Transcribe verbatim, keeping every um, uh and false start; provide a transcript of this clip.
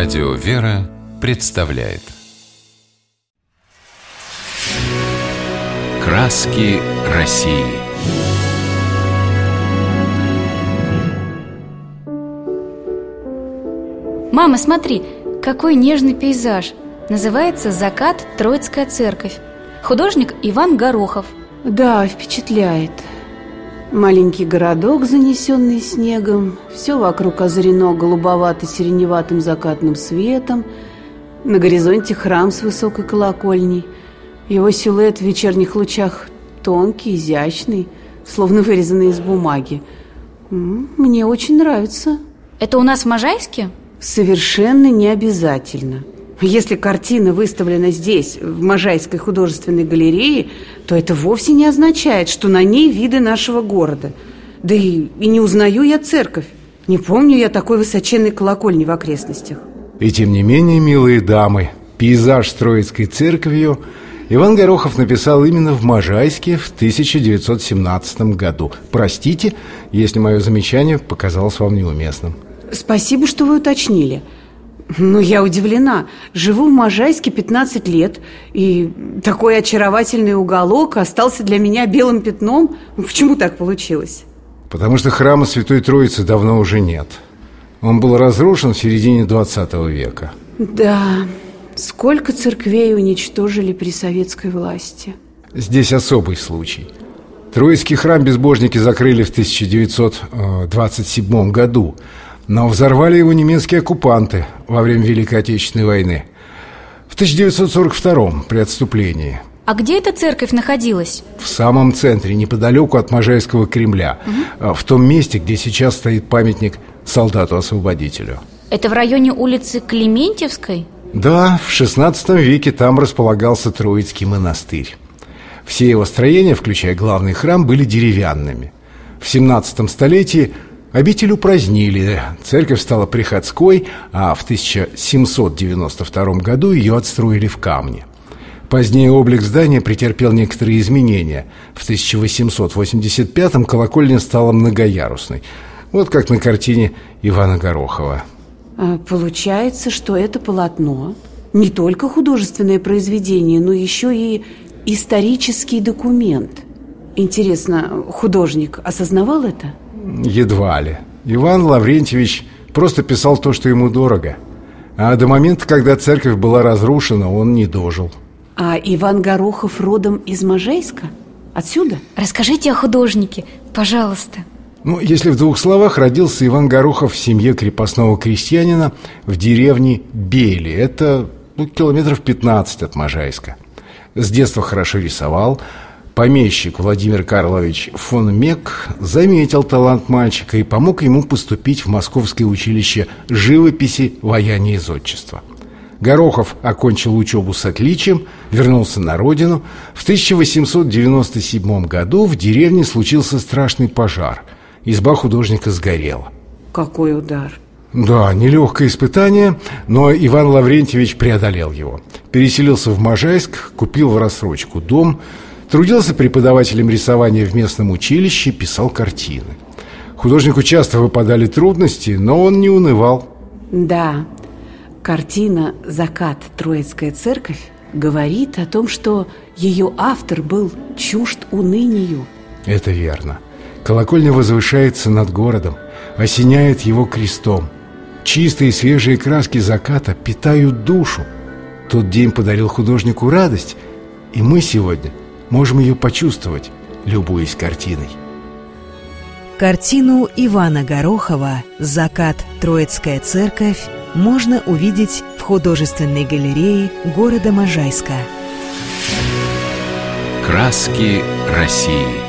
Радио «Вера» представляет «Краски России». Мама, смотри, какой нежный пейзаж. Называется «Закат. Троицкая церковь». Художник Иван Горохов. Да, впечатляет. Маленький городок, занесенный снегом. Все вокруг озарено голубовато-сиреневатым закатным светом. На горизонте храм с высокой колокольней. Его силуэт в вечерних лучах тонкий, изящный, словно вырезанный из бумаги. Мне очень нравится. Это у нас в Можайске? Совершенно не обязательно. Если картина выставлена здесь, в Можайской художественной галерее, то это вовсе не означает, что на ней виды нашего города. Да и, и не узнаю я церковь. Не помню я такой высоченной колокольни в окрестностях. И тем не менее, милые дамы, пейзаж с Троицкой церковью Иван Горохов написал именно в Можайске в тысяча девятьсот семнадцатом году. Простите, если мое замечание показалось вам неуместным. Спасибо, что вы уточнили. Но я удивлена. Живу в Можайске пятнадцать лет, и такой очаровательный уголок остался для меня белым пятном. Почему так получилось? Потому что храма Святой Троицы давно уже нет. Он был разрушен в середине двадцатого века. Да, сколько церквей уничтожили при советской власти. Здесь особый случай. Троицкий храм безбожники закрыли в тысяча девятьсот двадцать седьмом году. Но взорвали его немецкие оккупанты во время Великой Отечественной войны в тысяча девятьсот сорок втором при отступлении. А где эта церковь находилась? В самом центре, неподалеку от Можайского Кремля, угу. В том месте, где сейчас стоит памятник солдату-освободителю. Это в районе улицы Клементьевской? Да, в шестнадцатом веке там располагался Троицкий монастырь. Все его строения, включая главный храм, были деревянными. В семнадцатом столетии обитель упразднили, церковь стала приходской, а в тысяча семьсот девяносто втором году ее отстроили в камне. Позднее облик здания претерпел некоторые изменения. В тысяча восемьсот восемьдесят пятом колокольня стала многоярусной. Вот как на картине Ивана Горохова. Получается, что это полотно не только художественное произведение, но еще и исторический документ. Интересно, художник осознавал это? Едва ли. Иван Лаврентьевич просто писал то, что ему дорого. А до момента, когда церковь была разрушена, он не дожил. А Иван Горохов родом из Можайска? Отсюда? Расскажите о художнике, пожалуйста. Ну, если в двух словах, родился Иван Горохов в семье крепостного крестьянина в деревне Бели. Это ну, километров пятнадцать от Можайска. С детства хорошо рисовал. Помещик Владимир Карлович фон Мек заметил талант мальчика и помог ему поступить в Московское училище живописи, ваяния и зодчества. Горохов окончил учебу с отличием, вернулся на родину. В тысяча восемьсот девяносто седьмом году в деревне случился страшный пожар. Изба художника сгорела. Какой удар! Да, нелегкое испытание, но Иван Лаврентьевич преодолел его. Переселился в Можайск, купил в рассрочку дом, трудился преподавателем рисования в местном училище, писал картины. Художнику часто выпадали трудности, но он не унывал. Да, картина «Закат. Троицкая церковь» говорит о том, что ее автор был чужд унынию. Это верно. Колокольня возвышается над городом, осеняет его крестом. Чистые и свежие краски заката питают душу. Тот день подарил художнику радость, и мы сегодня можем ее почувствовать, любуясь картиной. Картину Ивана Горохова «Закат. Троицкая церковь» можно увидеть в художественной галерее города Можайска. «Краски России».